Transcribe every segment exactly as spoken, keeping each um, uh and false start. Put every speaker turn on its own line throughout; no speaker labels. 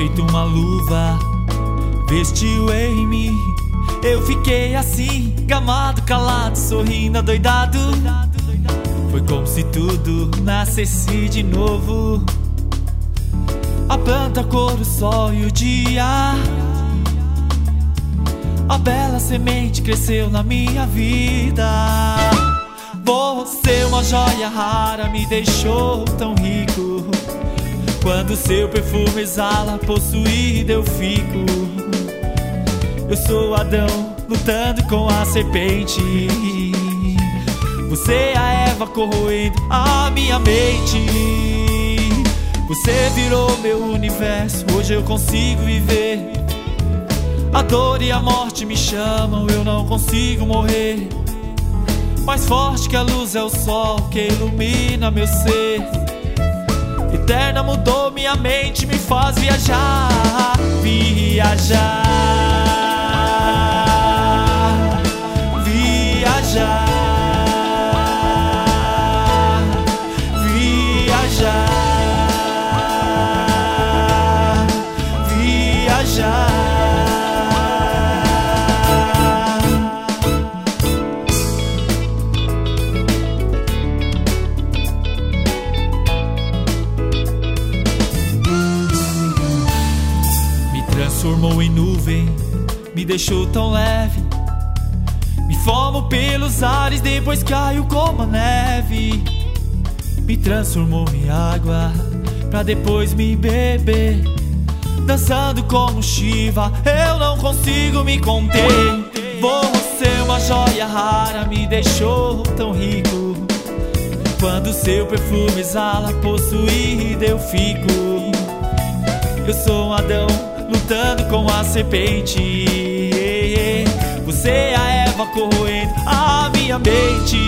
feito uma luva, vestiu em mim. Eu fiquei assim, gamado, calado, sorrindo, adoidado. Foi como se tudo nascesse de novo. A planta, a cor, o sol e o dia. A bela semente cresceu na minha vida. Você, uma joia rara, me deixou tão rico. Quando seu perfume exala, possuído eu fico. Eu sou Adão, lutando com a serpente. Você é a Eva, corroendo a minha mente. Você virou meu universo, hoje eu consigo viver. A dor e a morte me chamam, eu não consigo morrer. Mais forte que a luz é o sol que ilumina meu ser. Eterna mudou minha mente, me faz viajar, viajar, viajar, viajar, viajar. Transformou em nuvem, me deixou tão leve. Me formo pelos ares, depois caio como a neve. Me transformou em água, pra depois me beber. Dançando como Shiva, eu não consigo me conter. Você, uma joia rara, me deixou tão rico. Quando seu perfume exala, possuído eu fico. Eu sou um Adão, lutando com a serpente. Você é a Eva, corroendo a minha mente.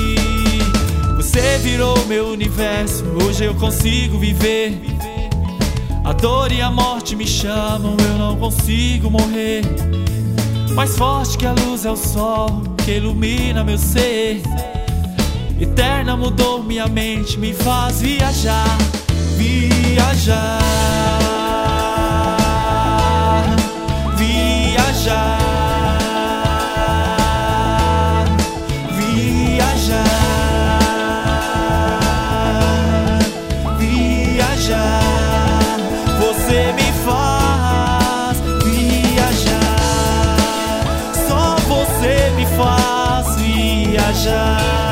Você virou meu universo, hoje eu consigo viver. A dor e a morte me chamam, eu não consigo morrer. Mais forte que a luz é o sol que ilumina meu ser. Eterna mudou minha mente, me faz viajar, viajar, viajar, viajar, viajar. Você me faz viajar, só você me faz viajar.